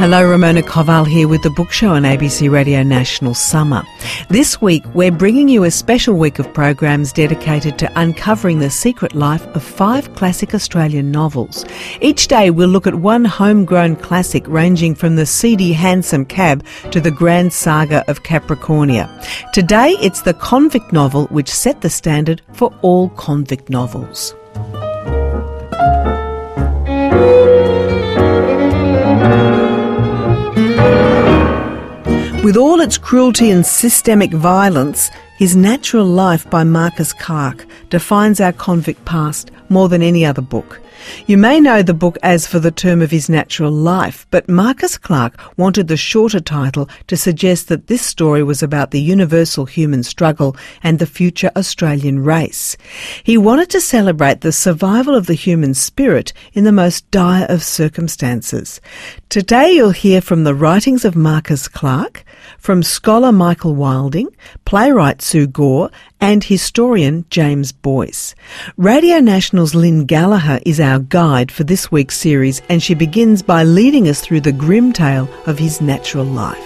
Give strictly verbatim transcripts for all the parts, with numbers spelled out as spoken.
Hello, Ramona Koval here with The Book Show on A B C Radio National Summer. This week, we're bringing you a special week of programs dedicated to uncovering the secret life of five classic Australian novels. Each day, we'll look at one homegrown classic ranging from the seedy Handsome Cab to the grand saga of Capricornia. Today, it's the convict novel which set the standard for all convict novels. With all its cruelty and systemic violence, His Natural Life by Marcus Clarke defines our convict past more than any other book. You may know the book as For the Term of His Natural Life, but Marcus Clarke wanted the shorter title to suggest that this story was about the universal human struggle and the future Australian race. He wanted to celebrate the survival of the human spirit in the most dire of circumstances. Today you'll hear from the writings of Marcus Clarke, from scholar Michael Wilding, playwright Sue Gore, and historian James Boyce. Radio National's Lynn Gallagher is our guide for this week's series, and she begins by leading us through the grim tale of his natural life.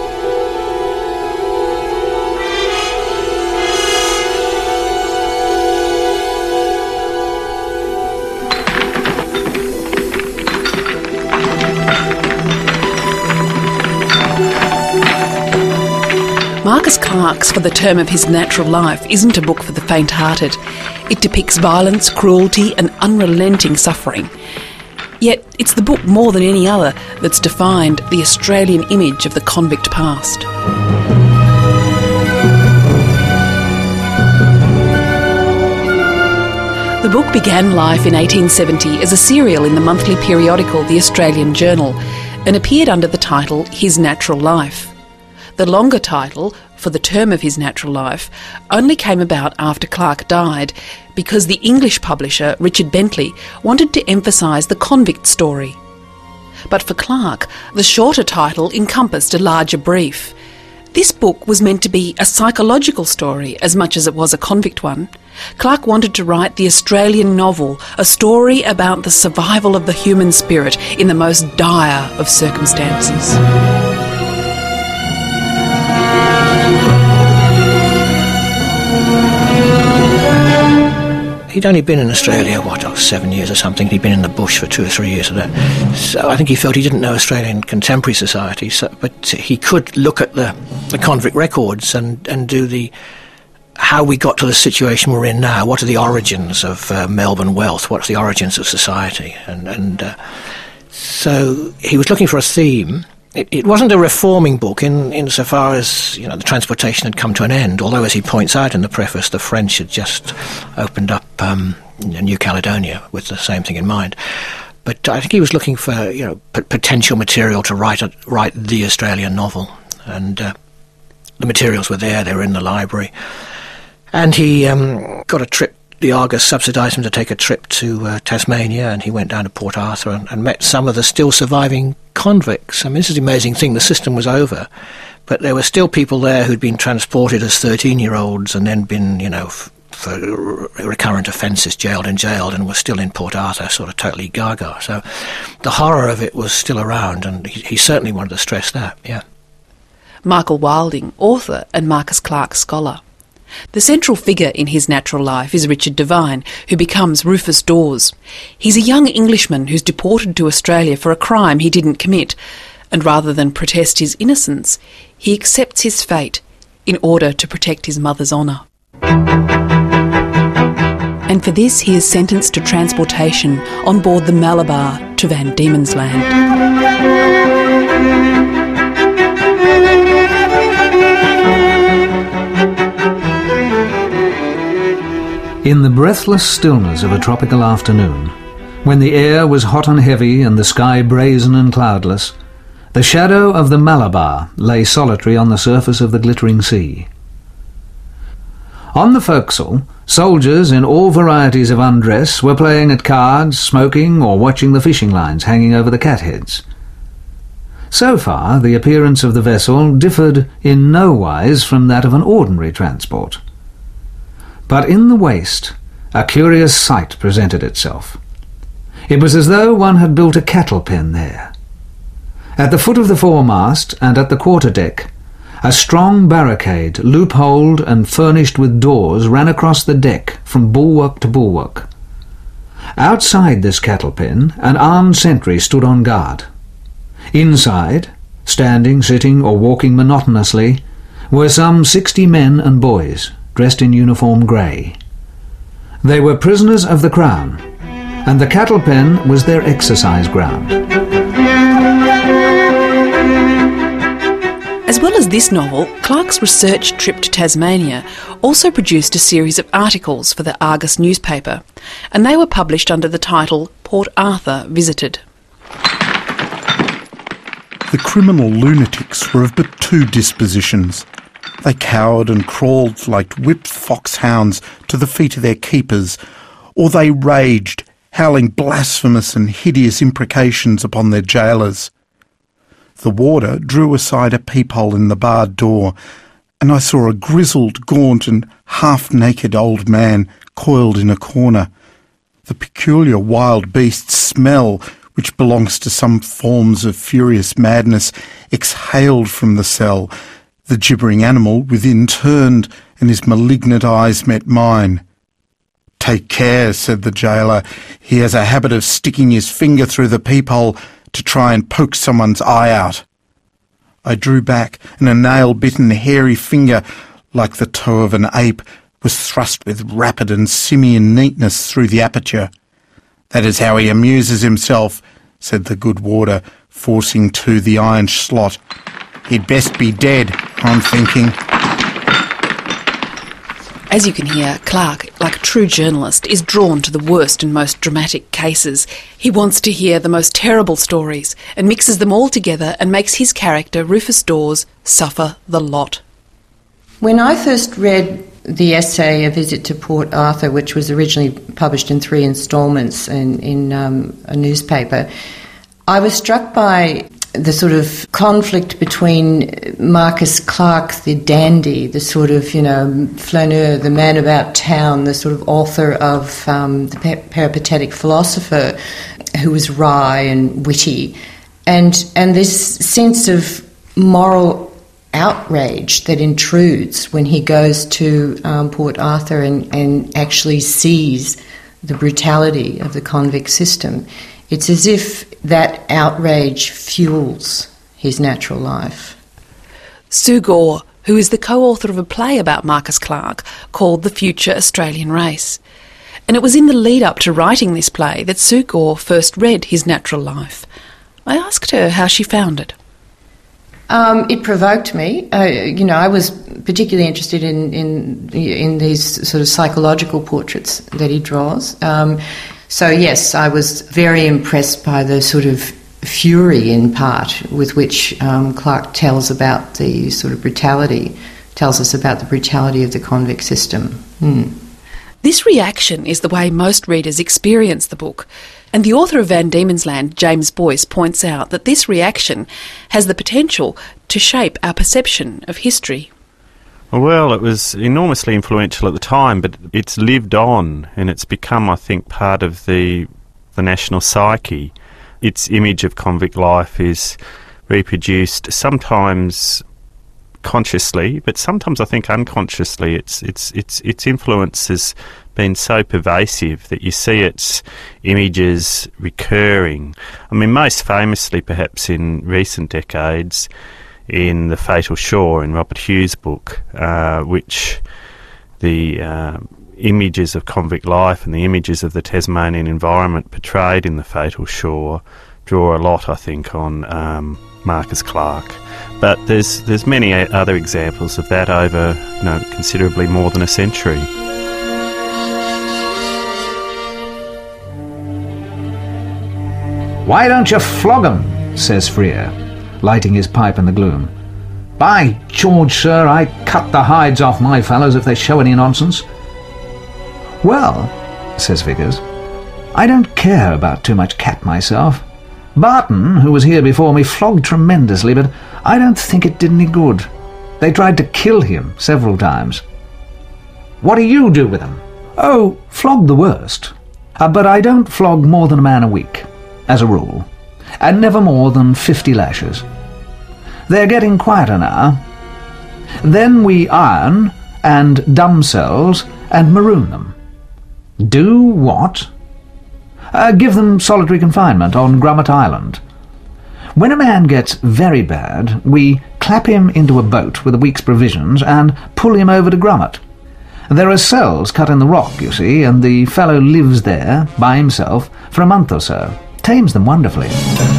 Marcus Clarke's For the Term of His Natural Life isn't a book for the faint-hearted. It depicts violence, cruelty and unrelenting suffering. Yet it's the book more than any other that's defined the Australian image of the convict past. The book began life in eighteen seventy as a serial in the monthly periodical The Australian Journal and appeared under the title His Natural Life. The longer title, For the Term of His Natural Life, only came about after Clarke died because the English publisher Richard Bentley wanted to emphasise the convict story. But for Clarke, the shorter title encompassed a larger brief. This book was meant to be a psychological story as much as it was a convict one. Clarke wanted to write the Australian novel, a story about the survival of the human spirit in the most dire of circumstances. He'd only been in Australia, what, oh, seven years or something. He'd been in the bush for two or three years of that. So I think he felt he didn't know Australian contemporary society, so, but he could look at the, the convict records and, and do the how we got to the situation we're in now. What are the origins of uh, Melbourne wealth? What's the origins of society? And, and uh, so he was looking for a theme. It, it wasn't a reforming book in insofar as, you know, the transportation had come to an end, although, as he points out in the preface, the French had just opened up um, New Caledonia with the same thing in mind. But I think he was looking for, you know, p- potential material to write a, write the Australian novel, and uh, the materials were there. They were in the library, and he um, got a trip. The Argus subsidised him to take a trip to uh, Tasmania, and he went down to Port Arthur and, and met some of the still surviving convicts. I mean, this is the amazing thing. The system was over, but there were still people there who'd been transported as thirteen-year-olds and then been, you know, f- for r- recurrent offences, jailed and jailed, and were still in Port Arthur, sort of totally gaga. So the horror of it was still around, and he, he certainly wanted to stress that, yeah. Michael Wilding, author and Marcus Clarke scholar. The central figure in His Natural Life is Richard Devine, who becomes Rufus Dawes. He's a young Englishman who's deported to Australia for a crime he didn't commit, and rather than protest his innocence, he accepts his fate in order to protect his mother's honour. And for this he is sentenced to transportation on board the Malabar to Van Diemen's Land. In the breathless stillness of a tropical afternoon, when the air was hot and heavy and the sky brazen and cloudless, the shadow of the Malabar lay solitary on the surface of the glittering sea. On the forecastle, soldiers in all varieties of undress were playing at cards, smoking, or watching the fishing lines hanging over the catheads. So far, the appearance of the vessel differed in no wise from that of an ordinary transport. But in the waist, a curious sight presented itself. It was as though one had built a cattle pen there. At the foot of the foremast and at the quarter-deck, a strong barricade, loopholed and furnished with doors, ran across the deck from bulwark to bulwark. Outside this cattle pen, an armed sentry stood on guard. Inside, standing, sitting, or walking monotonously, were some sixty men and boys, dressed in uniform grey. They were prisoners of the Crown, and the cattle pen was their exercise ground. As well as this novel, Clarke's research trip to Tasmania also produced a series of articles for the Argus newspaper, and they were published under the title Port Arthur Visited. The criminal lunatics were of but two dispositions. They cowered and crawled like whipped foxhounds to the feet of their keepers, or they raged, howling blasphemous and hideous imprecations upon their jailers. The warder drew aside a peephole in the barred door, and I saw a grizzled, gaunt and half-naked old man coiled in a corner. The peculiar wild beast smell, which belongs to some forms of furious madness, exhaled from the cell. The gibbering animal within turned, and his malignant eyes met mine. "Take care," said the jailer. "He has a habit of sticking his finger through the peephole to try and poke someone's eye out." I drew back, and a nail-bitten, hairy finger, like the toe of an ape, was thrust with rapid and simian neatness through the aperture. "That is how he amuses himself," said the good warder, forcing to the iron slot. "He'd best be dead, I'm thinking." As you can hear, Clarke, like a true journalist, is drawn to the worst and most dramatic cases. He wants to hear the most terrible stories and mixes them all together and makes his character, Rufus Dawes, suffer the lot. When I first read the essay A Visit to Port Arthur, which was originally published in three instalments in, in um, a newspaper, I was struck by the sort of conflict between Marcus Clarke, the dandy, the sort of, you know, flaneur, the man about town, the sort of author of um, the peripatetic philosopher, who was wry and witty, and and this sense of moral outrage that intrudes when he goes to um, Port Arthur and, and actually sees the brutality of the convict system. It's as if that outrage fuels his natural life. Sue Gore, who is the co-author of a play about Marcus Clarke called The Future Australian Race. And it was in the lead-up to writing this play that Sue Gore first read His Natural Life. I asked her how she found it. Um, it provoked me. Uh, you know, I was particularly interested in, in, in these sort of psychological portraits that he draws. Um, So yes, I was very impressed by the sort of fury, in part, with which um, Clarke tells about the sort of brutality, tells us about the brutality of the convict system. Hmm. This reaction is the way most readers experience the book, and the author of Van Diemen's Land, James Boyce, points out that this reaction has the potential to shape our perception of history. Well, it was enormously influential at the time, but it's lived on and it's become, I think, part of the the national psyche. Its image of convict life is reproduced sometimes consciously, but sometimes I think unconsciously. It's it's it's its influence has been so pervasive that you see its images recurring. I mean, most famously, perhaps in recent decades, in The Fatal Shore, in Robert Hughes' book, uh, which the uh, images of convict life and the images of the Tasmanian environment portrayed in The Fatal Shore draw a lot, I think, on um, Marcus Clarke. But there's there's many other examples of that over, you know, considerably more than a century. "Why don't you flog 'em?" says Freer, lighting his pipe in the gloom. "By George, sir, I cut the hides off my fellows if they show any nonsense." "Well," says Vickers, "I don't care about too much cat myself. Barton, who was here before me, flogged tremendously, but I don't think it did any good. They tried to kill him several times." "What do you do with them?" "Oh, flog the worst. Uh, but I don't flog more than a man a week, as a rule. and never more than fifty lashes. They're getting quieter now. Then we iron and dumb cells and maroon them. Do what? Uh, give them solitary confinement on Grummet Island. When a man gets very bad, we clap him into a boat with a week's provisions and pull him over to Grummet. There are cells cut in the rock, you see, and the fellow lives there, by himself, for a month or so. Tames them wonderfully.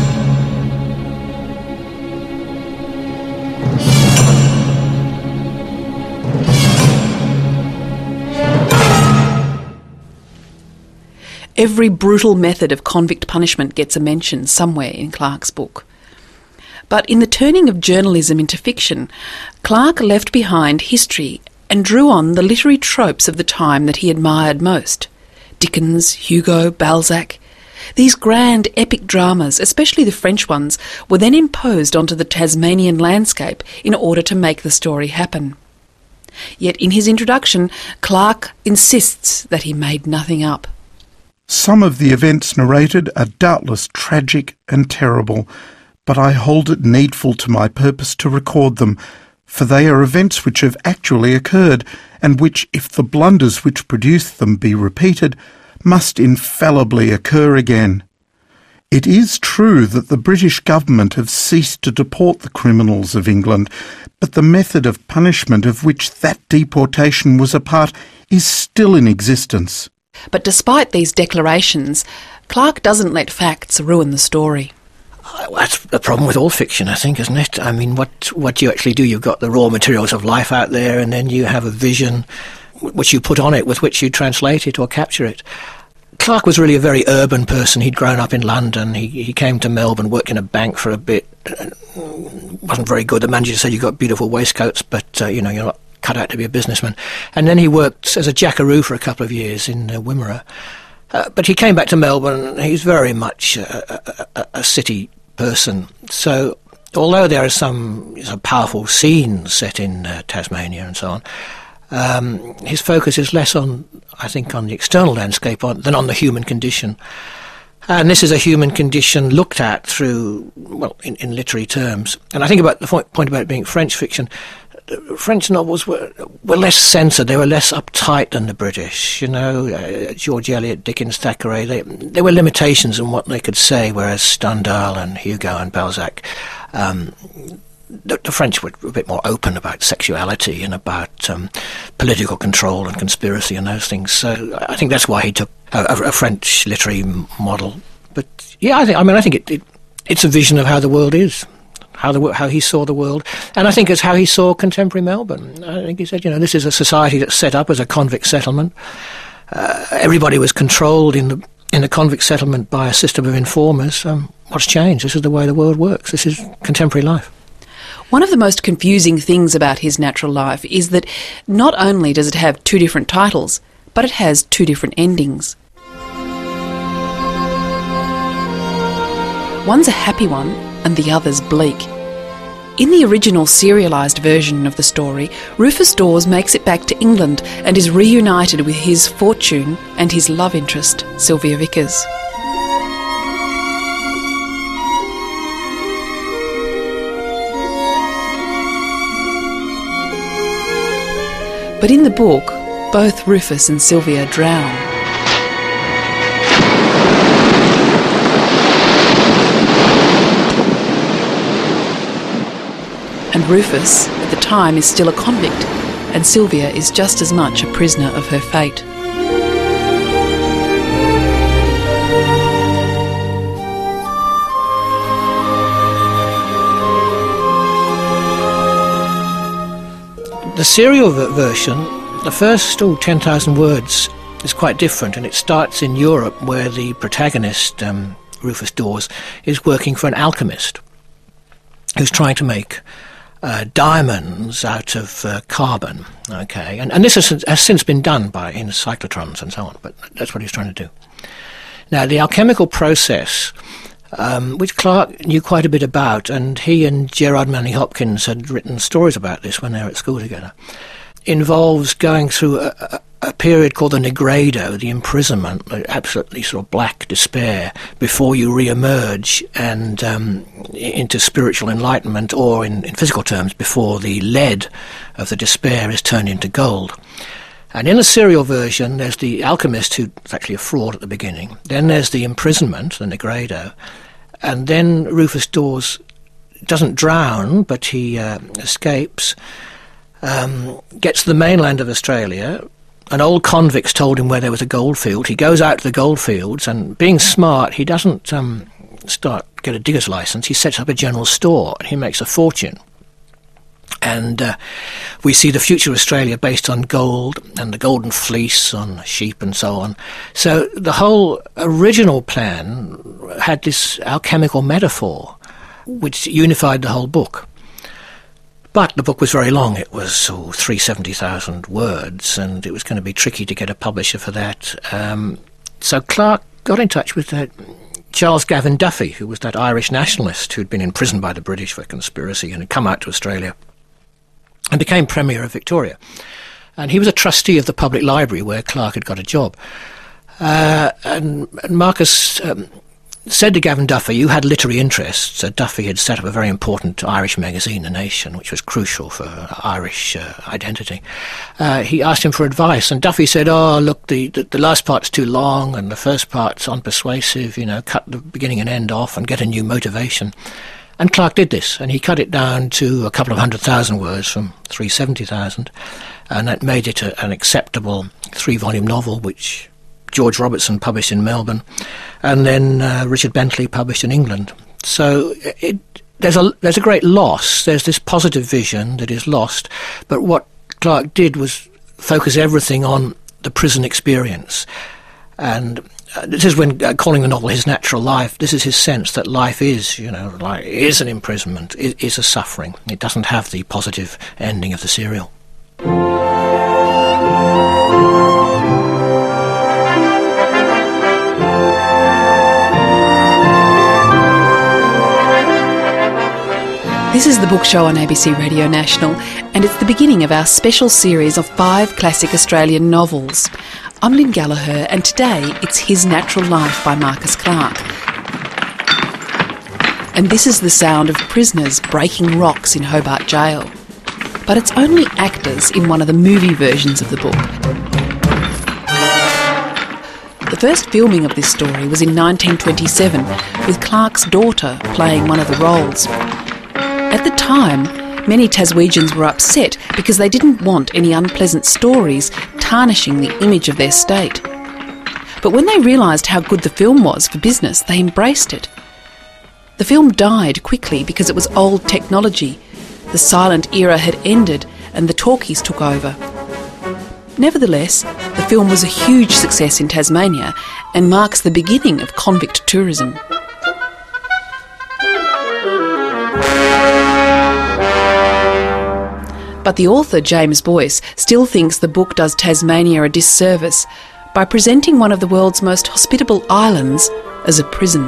Every brutal method of convict punishment gets a mention somewhere in Clarke's book. But in the turning of journalism into fiction, Clarke left behind history and drew on the literary tropes of the time that he admired most. Dickens, Hugo, Balzac. These grand epic dramas, especially the French ones, were then imposed onto the Tasmanian landscape in order to make the story happen. Yet in his introduction, Clarke insists that he made nothing up. Some of the events narrated are doubtless tragic and terrible, but I hold it needful to my purpose to record them, for they are events which have actually occurred, and which, if the blunders which produced them be repeated, must infallibly occur again. It is true that the British government have ceased to deport the criminals of England, but the method of punishment of which that deportation was a part is still in existence. But despite these declarations, Clarke doesn't let facts ruin the story. That's the problem with all fiction, I think, isn't it? I mean, what what you actually do, you've got the raw materials of life out there, and then you have a vision which you put on it, with which you translate it or capture it. Clarke was really a very urban person. He'd grown up in London. He he came to Melbourne, worked in a bank for a bit. Wasn't very good. The manager said, "You've got beautiful waistcoats, but, uh, you know, you're not cut out to be a businessman." And then he worked as a jackaroo for a couple of years in uh, Wimmera. Uh, but he came back to Melbourne. He's very much a, a, a city person. So although there are some, some powerful scenes set in uh, Tasmania and so on, um, his focus is less on, I think, on the external landscape on, than on the human condition. And this is a human condition looked at through, well, in, in literary terms. And I think about the point, point about it being French fiction. French novels were were less censored. They were less uptight than the British. You know, uh, George Eliot, Dickens, Thackeray. They, there were limitations on what they could say, whereas Stendhal and Hugo and Balzac, um, the, the French were a bit more open about sexuality and about um, political control and conspiracy and those things. So I think that's why he took a, a French literary model. But yeah, I think I mean I think it, it it's a vision of how the world is. How, the, how he saw the world, and I think it's how he saw contemporary Melbourne. I think he said, you know, this is a society that's set up as a convict settlement. Uh, everybody was controlled in the in the convict settlement by a system of informers. Um, what's changed? This is the way the world works. This is contemporary life. One of the most confusing things about His Natural Life is that not only does it have two different titles, but it has two different endings. One's a happy one, and the other's bleak. In the original serialised version of the story, Rufus Dawes makes it back to England and is reunited with his fortune and his love interest, Sylvia Vickers. But in the book, both Rufus and Sylvia drown. And Rufus, at the time, is still a convict, and Sylvia is just as much a prisoner of her fate. The serial version, the first oh, ten thousand words, is quite different, and it starts in Europe, where the protagonist, um, Rufus Dawes, is working for an alchemist who's trying to make Uh, diamonds out of uh, carbon, okay, and, and this has, has since been done by in cyclotrons and so on, but that's what he's trying to do. Now, the alchemical process, um, which Clarke knew quite a bit about, and he and Gerard Manley Hopkins had written stories about this when they were at school together, involves going through a, a, a period called the Negredo, the imprisonment, the absolutely sort of black despair, before you re-emerge and um, into spiritual enlightenment, or in, in physical terms, before the lead of the despair is turned into gold. And in the serial version, there's the alchemist who's actually a fraud at the beginning. Then there's the imprisonment, the Negredo. And then Rufus Dawes doesn't drown, but he uh, escapes, um, gets to the mainland of Australia. An old convict's told him where there was a goldfield. He goes out to the goldfields, and being smart, he doesn't um, start get a digger's license. He sets up a general store, and he makes a fortune. And uh, we see the future of Australia based on gold and the golden fleece on sheep and so on. So the whole original plan had this alchemical metaphor which unified the whole book. But the book was very long. It was oh, three hundred seventy thousand words, and it was going to be tricky to get a publisher for that. Um, so Clarke got in touch with uh, Charles Gavin Duffy, who was that Irish nationalist who'd been imprisoned by the British for conspiracy and had come out to Australia and became Premier of Victoria. And he was a trustee of the public library where Clarke had got a job. Uh, and, and Marcus um, said to Gavin Duffy, you had literary interests. So Duffy had set up a very important Irish magazine, The Nation, which was crucial for Irish uh, identity. Uh, he asked him for advice, and Duffy said, oh, look, the, the, the last part's too long, and the first part's unpersuasive, you know, cut the beginning and end off and get a new motivation. And Clarke did this, and he cut it down to a couple of hundred thousand words from three hundred seventy thousand, and that made it a, an acceptable three-volume novel, which George Robertson published in Melbourne, and then uh, Richard Bentley published in England. So it, there's a there's a great loss. There's this positive vision that is lost, but what Clarke did was focus everything on the prison experience. And uh, this is when uh, calling the novel his natural life. This is his sense that life is, you know, like is an imprisonment, is, is a suffering. It doesn't have the positive ending of the serial. This is the Book Show on A B C Radio National, and it's the beginning of our special series of five classic Australian novels. I'm Lynn Gallagher, and today it's His Natural Life by Marcus Clarke. And this is the sound of prisoners breaking rocks in Hobart Jail. But it's only actors in one of the movie versions of the book. The first filming of this story was in nineteen twenty-seven, with Clarke's daughter playing one of the roles. At the time, many Taswegians were upset because they didn't want any unpleasant stories tarnishing the image of their state. But when they realised how good the film was for business, they embraced it. The film died quickly because it was old technology. The silent era had ended and the talkies took over. Nevertheless, the film was a huge success in Tasmania and marks the beginning of convict tourism. But the author, James Boyce, still thinks the book does Tasmania a disservice by presenting one of the world's most hospitable islands as a prison.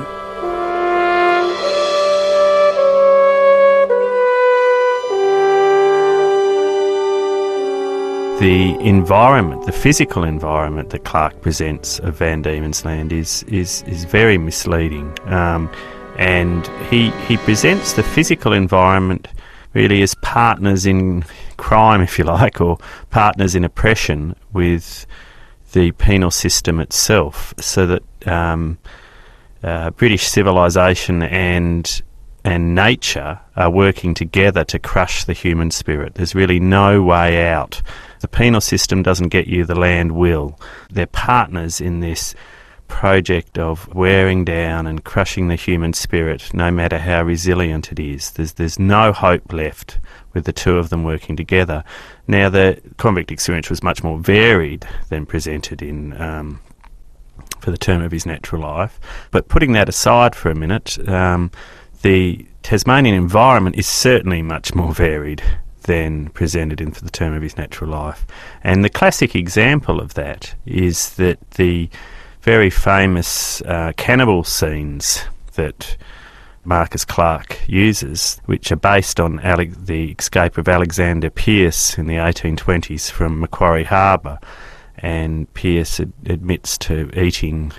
The environment, the physical environment that Clarke presents of Van Diemen's Land is is, is very misleading. Um, and he he presents the physical environment really as partners in crime, if you like, or partners in oppression with the penal system itself, so that um, uh, British civilisation and and nature are working together to crush the human spirit. There's really no way out. The penal system doesn't get you, the land will. They're partners in this project of wearing down and crushing the human spirit, no matter how resilient it is. There's there's no hope left with the two of them working together. Now, the convict experience was much more varied than presented in um, For the Term of His Natural Life. But putting that aside for a minute, um, the Tasmanian environment is certainly much more varied than presented in For the Term of His Natural Life. And the classic example of that is that the very famous uh, cannibal scenes that Marcus Clarke uses, which are based on Ale- the escape of Alexander Pierce in the eighteen twenties from Macquarie Harbour, and Pearce ad- admits to eating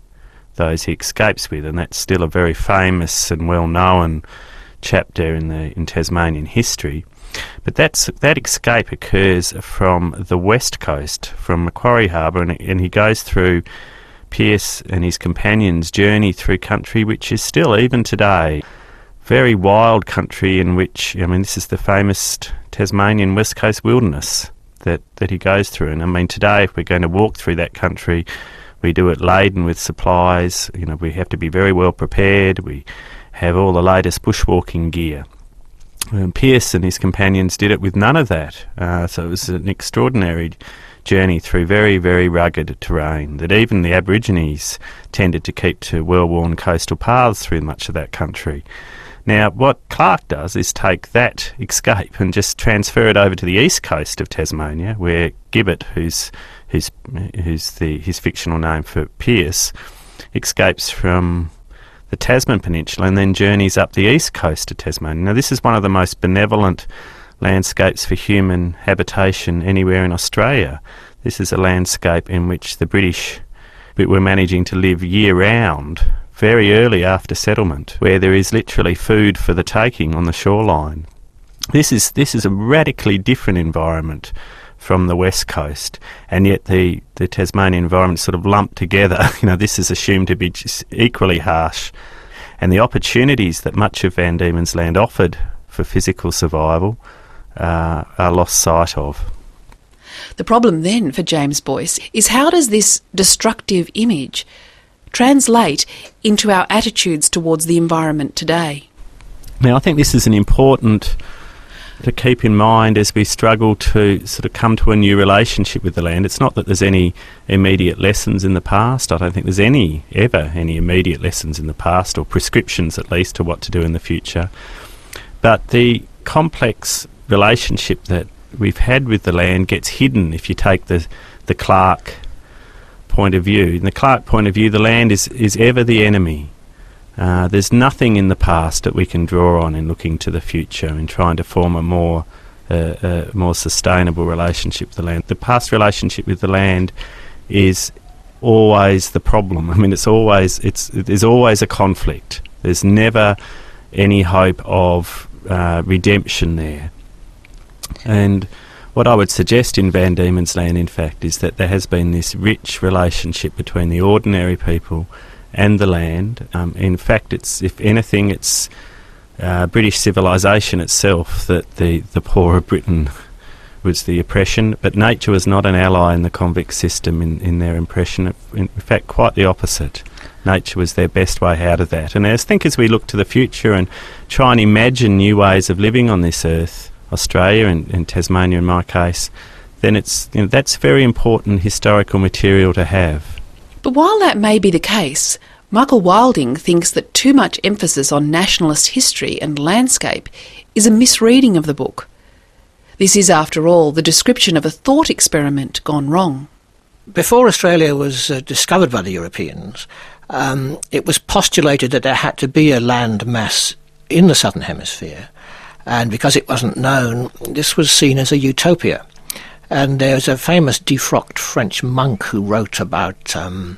those he escapes with, and that's still a very famous and well-known chapter in the in Tasmanian history. But that's that escape occurs from the west coast, from Macquarie Harbour, and, and he goes through Pearce and his companions' journey through country which is still, even today, very wild country in which, I mean, this is the famous Tasmanian West Coast wilderness that, that he goes through. And I mean, today, if we're going to walk through that country, we do it laden with supplies. You know, we have to be very well prepared. We have all the latest bushwalking gear. And Pearce and his companions did it with none of that. Uh, so it was an extraordinary journey through very, very rugged terrain that even the Aborigines tended to keep to well-worn coastal paths through much of that country. Now, what Clarke does is take that escape and just transfer it over to the east coast of Tasmania, where Gibbet, who's who's who's the his fictional name for Pearce, escapes from the Tasman Peninsula and then journeys up the east coast of Tasmania. Now, this is one of the most benevolent landscapes for human habitation anywhere in Australia. This is a landscape in which the British were managing to live year-round, very early after settlement, where there is literally food for the taking on the shoreline. This is this is a radically different environment from the west coast, and yet the, the Tasmanian environment sort of lumped together. You know, this is assumed to be just equally harsh, and the opportunities that much of Van Diemen's Land offered for physical survival uh, are lost sight of. The problem then for James Boyce is, how does this destructive image translate into our attitudes towards the environment today? Now, I think this is an important to keep in mind as we struggle to sort of come to a new relationship with the land. It's not that there's any immediate lessons in the past. I don't think there's any, ever, any immediate lessons in the past, or prescriptions at least to what to do in the future. But the complex relationship that we've had with the land gets hidden if you take the, the Clarke point of view. In the Clarke point of view, the land is, is ever the enemy. Uh, there's nothing in the past that we can draw on in looking to the future and trying to form a more uh, a more sustainable relationship with the land. The past relationship with the land is always the problem. I mean, it's always it's there's always a conflict. There's never any hope of uh, redemption there. And what I would suggest in Van Diemen's Land, in fact, is that there has been this rich relationship between the ordinary people and the land. Um, in fact, it's, if anything, it's uh, British civilisation itself that the, the poor of Britain was the oppression, but nature was not an ally in the convict system in, in their impression. In fact, quite the opposite. Nature was their best way out of that. And I think as we look to the future and try and imagine new ways of living on this earth, Australia and, and Tasmania in my case, then it's, you know, that's very important historical material to have. But while that may be the case, Michael Wilding thinks that too much emphasis on nationalist history and landscape is a misreading of the book. This is, after all, the description of a thought experiment gone wrong. Before Australia was uh, discovered by the Europeans, um, it was postulated that there had to be a land mass in the Southern Hemisphere, and because it wasn't known, this was seen as a utopia. And there's a famous defrocked French monk who wrote about um,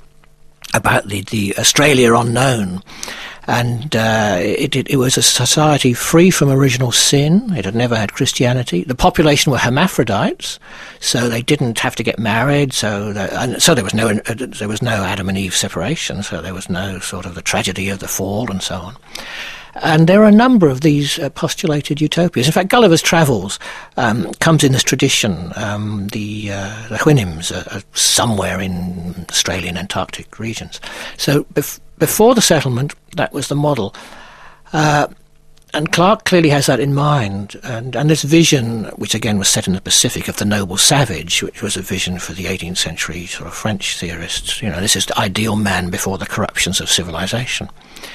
about the, the Australia unknown. And uh, it, it, it was a society free from original sin. It had never had Christianity. The population were hermaphrodites, so they didn't have to get married. So, that, and so there was no uh, there was no Adam and Eve separation. So there was no sort of the tragedy of the fall and so on. And there are a number of these uh, postulated utopias. In fact, Gulliver's Travels um, comes in this tradition. Um, the, uh, the Houyhnhnms are, are somewhere in Australian Antarctic regions. So bef- before the settlement, that was the model. Uh, and Clarke clearly has that in mind. And, and this vision, which again was set in the Pacific, of the noble savage, which was a vision for the eighteenth century sort of French theorists. You know, this is the ideal man before the corruptions of civilization.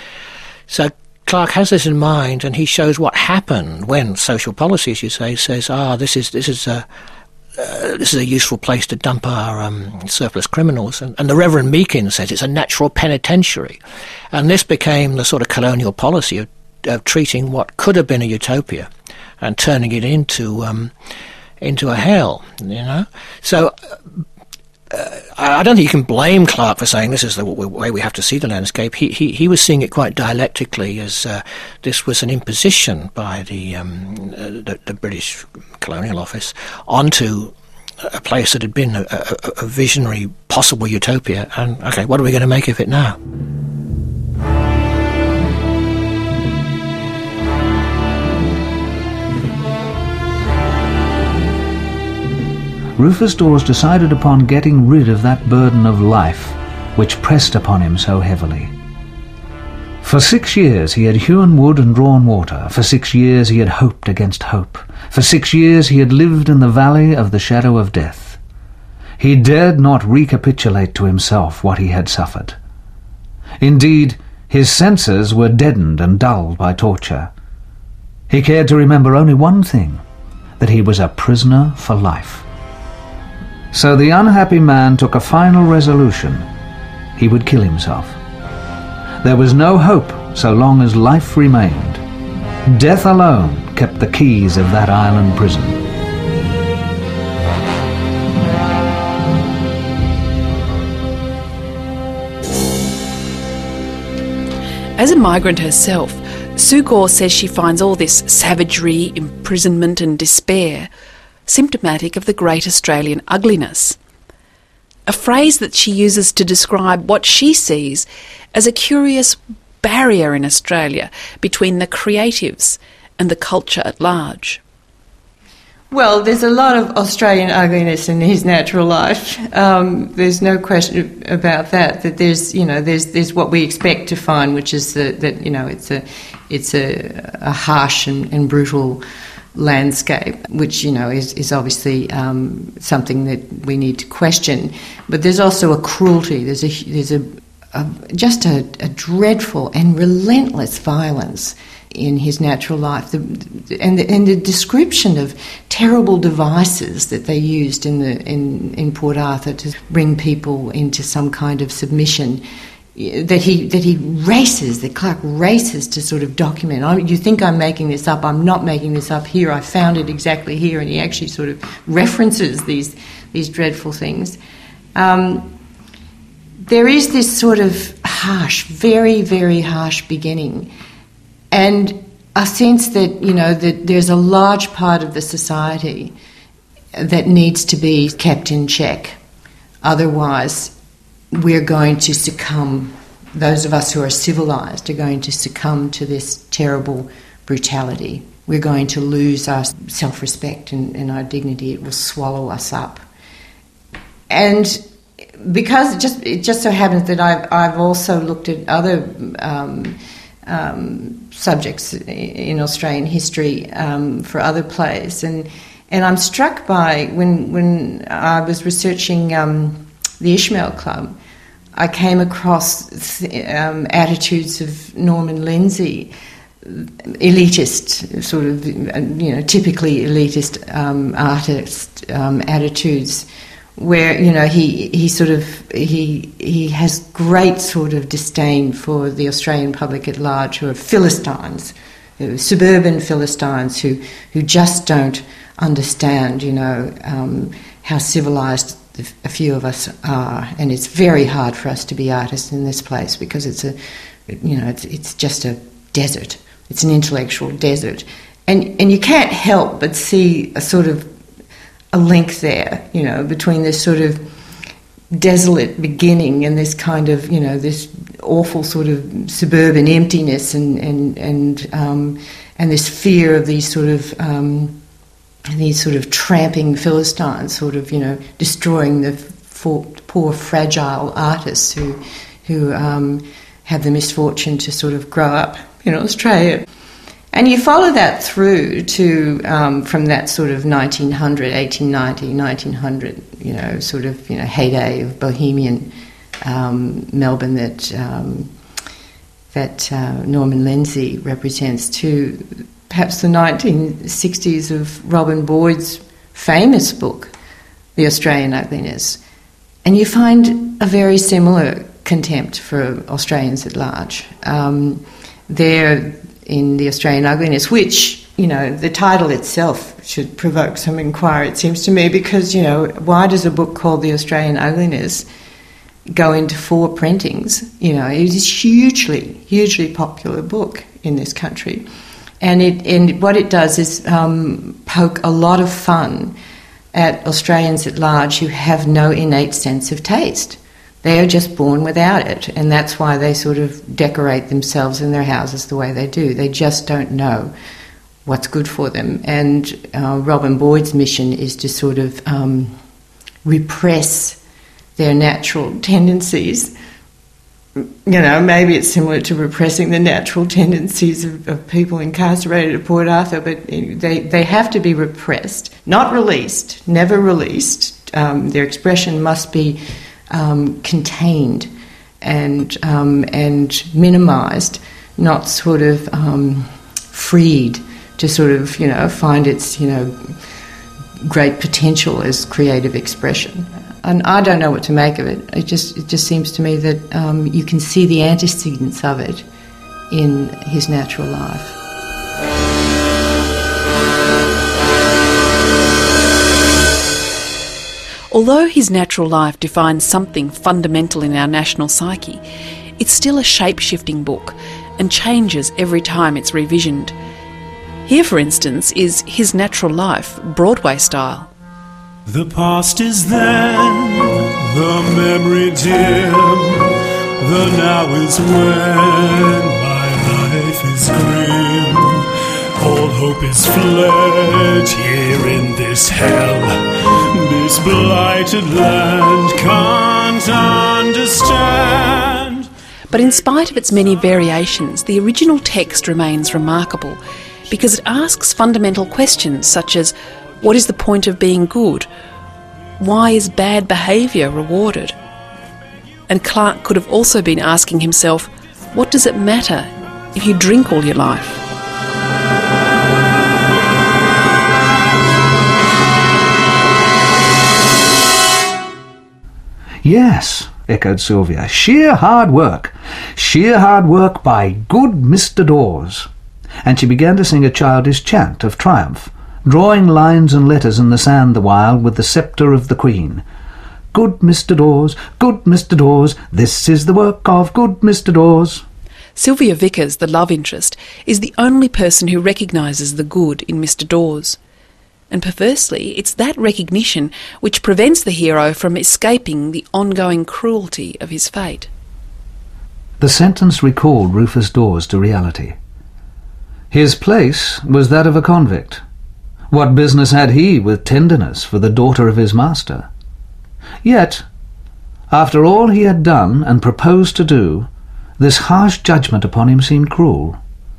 So Clarke has this in mind, and he shows what happened when social policy, as you say, says, "Ah, this is this is a uh, this is a useful place to dump our um, surplus criminals." And, and the Reverend Meakin says it's a natural penitentiary, and this became the sort of colonial policy of, of treating what could have been a utopia and turning it into um, into a hell. You know, so I don't think you can blame Clarke for saying this is the way we have to see the landscape. He he, he was seeing it quite dialectically as uh, this was an imposition by the, um, uh, the the British Colonial Office onto a place that had been a, a, a visionary, possible utopia. And, okay, what are we going to make of it now? Rufus Dawes decided upon getting rid of that burden of life which pressed upon him so heavily. For six years he had hewn wood and drawn water. For six years he had hoped against hope. For six years he had lived in the valley of the shadow of death. He dared not recapitulate to himself what he had suffered. Indeed, his senses were deadened and dulled by torture. He cared to remember only one thing, that he was a prisoner for life. So the unhappy man took a final resolution. He would kill himself. There was no hope so long as life remained. Death alone kept the keys of that island prison. As a migrant herself, Sue Gore says she finds all this savagery, imprisonment and despair symptomatic of the great Australian ugliness, a phrase that she uses to describe what she sees as a curious barrier in Australia between the creatives and the culture at large. Well, there's a lot of Australian ugliness in his natural life. Um, there's no question about that. That there's, you know, there's there's what we expect to find, which is the, that you know it's a it's a, a harsh and, and brutal landscape, which, you know, is, is obviously um, something that we need to question. But there's also a cruelty. There's a there's a, a just a, a dreadful and relentless violence in his natural life, the, and the, and the description of terrible devices that they used in the in, in Port Arthur to bring people into some kind of submission. That he that he races, that Clarke races to sort of document. I, you think I'm making this up? I'm not making this up. Here, I found it exactly here, and he actually sort of references these these dreadful things. Um, there is this sort of harsh, very very harsh beginning, and a sense that, you know, that there's a large part of the society that needs to be kept in check. Otherwise, we're going to succumb, those of us who are civilised are going to succumb to this terrible brutality. We're going to lose our self-respect and, and our dignity. It will swallow us up. And because it just, it just so happens that I've, I've also looked at other um, um, subjects in Australian history um, for other plays, and and I'm struck by, when, when I was researching um, the Ishmael Club, I came across th- um, attitudes of Norman Lindsay, elitist, sort of, you know, typically elitist um, artist um, attitudes, where, you know, he, he sort of, he he has great sort of disdain for the Australian public at large, who are Philistines, who are suburban Philistines who, who just don't understand, you know, um, how civilised a few of us are, and it's very hard for us to be artists in this place because it's a, you know, it's it's just a desert. It's an intellectual desert, and and you can't help but see a sort of a link there, you know, between this sort of desolate beginning and this kind of, you know, this awful sort of suburban emptiness and and and um, and this fear of these sort of um, these sort of tramping Philistines, sort of, you know, destroying the for, poor fragile artists who who um, have the misfortune to sort of grow up in Australia. And you follow that through to, um, from that sort of nineteen hundred, eighteen ninety, nineteen hundred, you know, sort of, you know, heyday of bohemian um, Melbourne that um, that uh, Norman Lindsay represents, to perhaps the nineteen sixties of Robin Boyd's famous book, The Australian Ugliness. And you find a very similar contempt for Australians at large. Um, there in The Australian Ugliness, which, you know, the title itself should provoke some inquiry, it seems to me, because, you know, why does a book called The Australian Ugliness go into four printings? You know, it is a hugely, hugely popular book in this country. And it and what it does is um, poke a lot of fun at Australians at large who have no innate sense of taste. They are just born without it, and that's why they sort of decorate themselves in their houses the way they do. They just don't know what's good for them. And uh, Robin Boyd's mission is to sort of um, repress their natural tendencies. You know, maybe it's similar to repressing the natural tendencies of, of people incarcerated at Port Arthur, but they, they have to be repressed, not released, never released. Um, their expression must be um, contained and um, and minimised, not sort of um, freed to sort of, you know, find its, you know, great potential as creative expression. And I don't know what to make of it. It just it just seems to me that um, you can see the antecedents of it in his natural life. Although his natural life defines something fundamental in our national psyche, it's still a shape-shifting book and changes every time it's revisioned. Here, for instance, is His Natural Life, Broadway style. The past is then, the memory dim, the now is when my life is grim. All hope is fled here in this hell, this blighted land can't understand. But in spite of its many variations, the original text remains remarkable because it asks fundamental questions such as, what is the point of being good? Why is bad behaviour rewarded? And Clarke could have also been asking himself, what does it matter if you drink all your life? Yes, echoed Sylvia, sheer hard work. Sheer hard work by good Mister Dawes. And she began to sing a childish chant of triumph, drawing lines and letters in the sand the while with the sceptre of the Queen. Good Mister Dawes, good Mister Dawes, this is the work of good Mister Dawes. Sylvia Vickers, the love interest, is the only person who recognises the good in Mister Dawes. And perversely, it's that recognition which prevents the hero from escaping the ongoing cruelty of his fate. The sentence recalled Rufus Dawes to reality. His place was that of a convict. What business had he with tenderness for the daughter of his master? Yet, after all he had done and proposed to do, this harsh judgment upon him seemed cruel.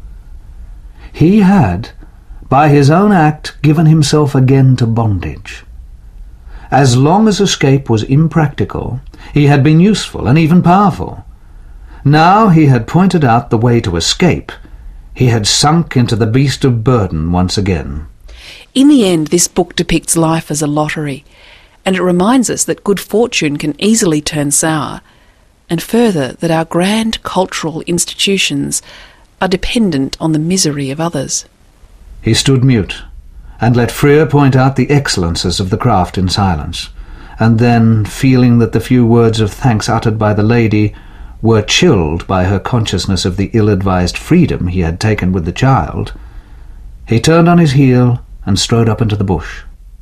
He had, by his own act, given himself again to bondage. As long as escape was impractical, he had been useful and even powerful. Now he had pointed out the way to escape. He had sunk into the beast of burden once again. In the end, this book depicts life as a lottery, and it reminds us that good fortune can easily turn sour, and further that our grand cultural institutions are dependent on the misery of others. He stood mute, and let Freer point out the excellences of the craft in silence, and then, feeling that the few words of thanks uttered by the lady were chilled by her consciousness of the ill-advised freedom he had taken with the child, he turned on his heel and strode up into the bush.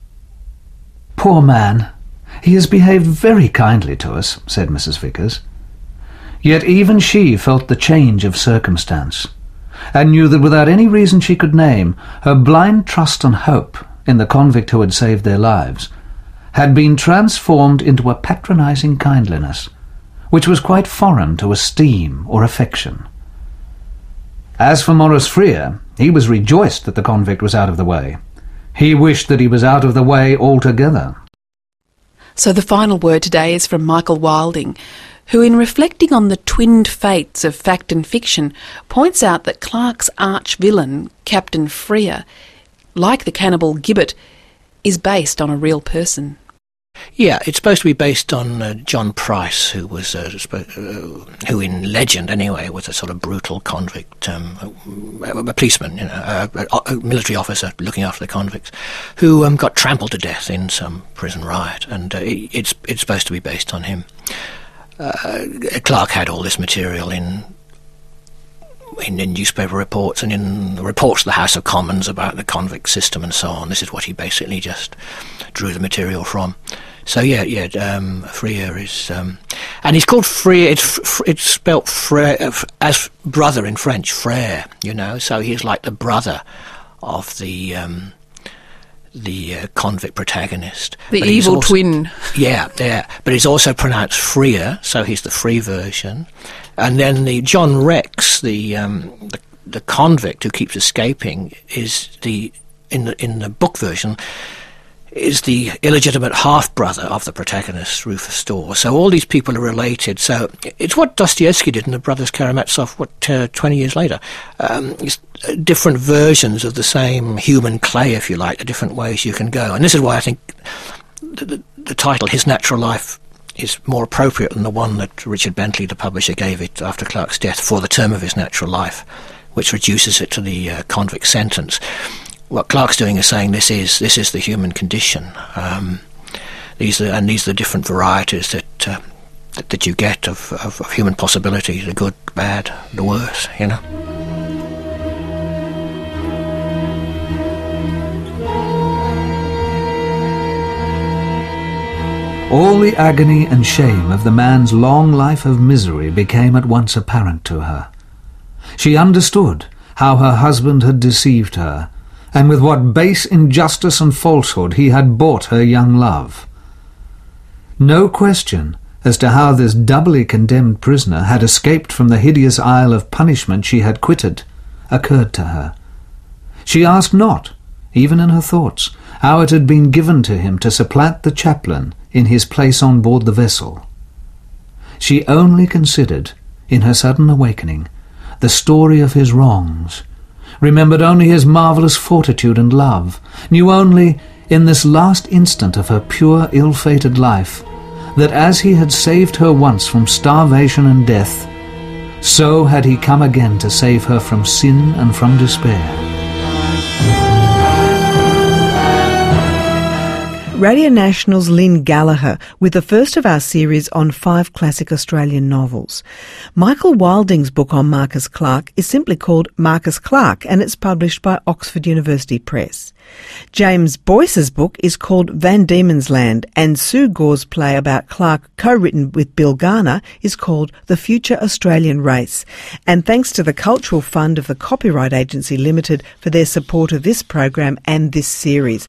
"Poor man, he has behaved very kindly to us," said Missus Vickers. Yet even she felt the change of circumstance, and knew that without any reason she could name, her blind trust and hope in the convict who had saved their lives had been transformed into a patronising kindliness, which was quite foreign to esteem or affection. As for Maurice Freer, he was rejoiced that the convict was out of the way. He wished that he was out of the way altogether. So the final word today is from Michael Wilding, who, in reflecting on the twinned fates of fact and fiction, points out that Clarke's arch-villain, Captain Freer, like the cannibal Gibbet, is based on a real person. Yeah, it's supposed to be based on uh, John Price, who was, uh, sp- uh, who in legend anyway, was a sort of brutal convict, um, a, a policeman, you know, a, a, a military officer looking after the convicts, who um, got trampled to death in some prison riot, and uh, it, it's it's supposed to be based on him. Uh, Clarke had all this material in, in in newspaper reports and in the reports of the House of Commons about the convict system and so on. This is what he basically just drew the material from. So yeah, yeah, um, Frere is, um, and he's called Frere. It's it's spelt Frere as brother in French, Frere. You know, so he's like the brother of the um, the uh, convict protagonist, the but evil also, twin. Yeah, yeah, but he's also pronounced Frere, so he's the free version. And then the John Rex, the um, the, the convict who keeps escaping, is the in the in the book version. Is the illegitimate half-brother of the protagonist, Rufus Storr. So all these people are related. So it's what Dostoevsky did in The Brothers Karamazov, what, uh, twenty years later. Um, it's uh, different versions of the same human clay, if you like, the different ways you can go. And this is why I think the, the, the title, His Natural Life, is more appropriate than the one that Richard Bentley, the publisher, gave it after Clarke's death, For the Term of His Natural Life, which reduces it to the uh, convict sentence. What Clarke's doing is saying this is this is the human condition. Um, these are, and these are the different varieties that uh, that, that you get of, of, of human possibility: the good, the bad, the worse. You know. All the agony and shame of the man's long life of misery became at once apparent to her. She understood how her husband had deceived her, and with what base injustice and falsehood he had bought her young love. No question as to how this doubly condemned prisoner had escaped from the hideous isle of punishment she had quitted occurred to her. She asked not, even in her thoughts, how it had been given to him to supplant the chaplain in his place on board the vessel. She only considered, in her sudden awakening, the story of his wrongs, remembered only his marvellous fortitude and love, knew only, in this last instant of her pure, ill-fated life, that as he had saved her once from starvation and death, so had he come again to save her from sin and from despair. Radio National's Lynn Gallagher with the first of our series on five classic Australian novels. Michael Wilding's book on Marcus Clarke is simply called Marcus Clarke, and it's published by Oxford University Press. James Boyce's book is called Van Diemen's Land, and Sue Gore's play about Clarke, co-written with Bill Garner, is called The Future Australian Race. And thanks to the Cultural Fund of the Copyright Agency Limited for their support of this program and this series.